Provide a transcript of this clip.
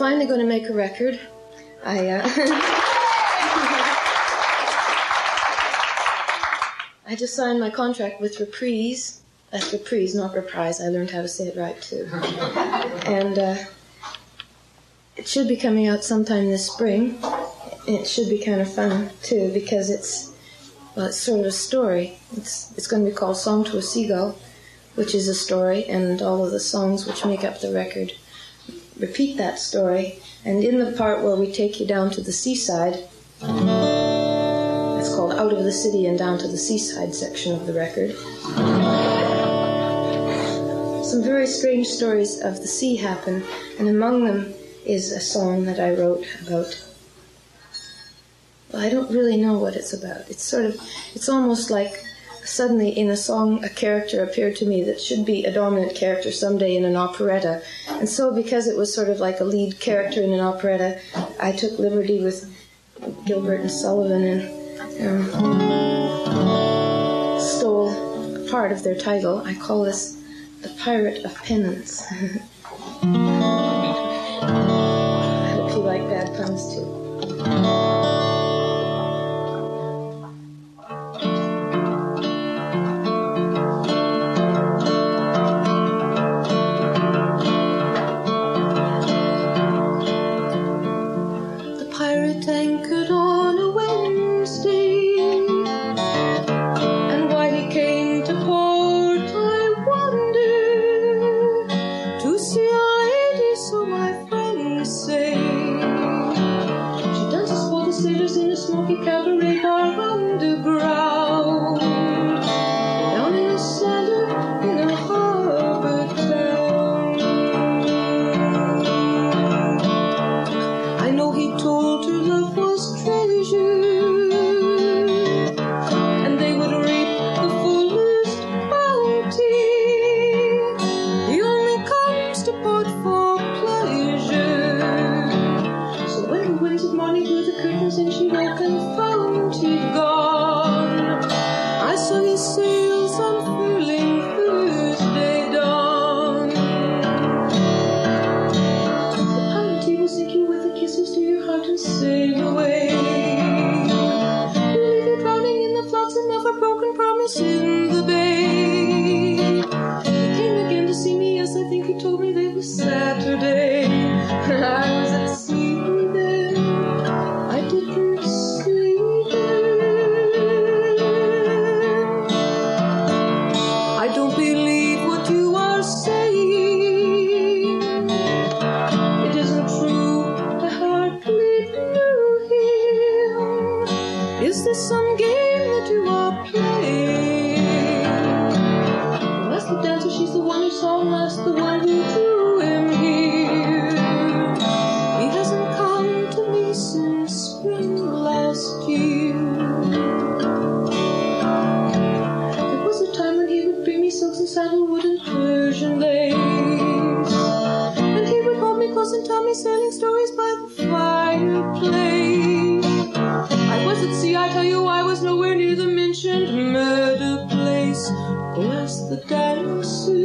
finally going to make a record. I just signed my contract with Reprise. That's Reprise, not Reprise. I learned how to say it right, too. And it should be coming out sometime this spring. It should be kind of fun, too, because it's sort of a story. It's going to be called Song to a Seagull, which is a story, and all of the songs which make up the record repeat that story. And in the part where we take you down to the seaside, it's called Out of the City and Down to the Seaside section of the record. Some very strange stories of the sea happen, and among them is a song that I wrote about. Well, I don't really know what it's about. It's almost like suddenly in a song a character appeared to me that should be a dominant character someday in an operetta. And so because it was sort of like a lead character in an operetta, I took liberty with Gilbert and Sullivan and stole a part of their title. I call this The Pirate of Penance. I hope you like bad puns too. Nowhere near the mentioned murder place. Oh, ask the dance.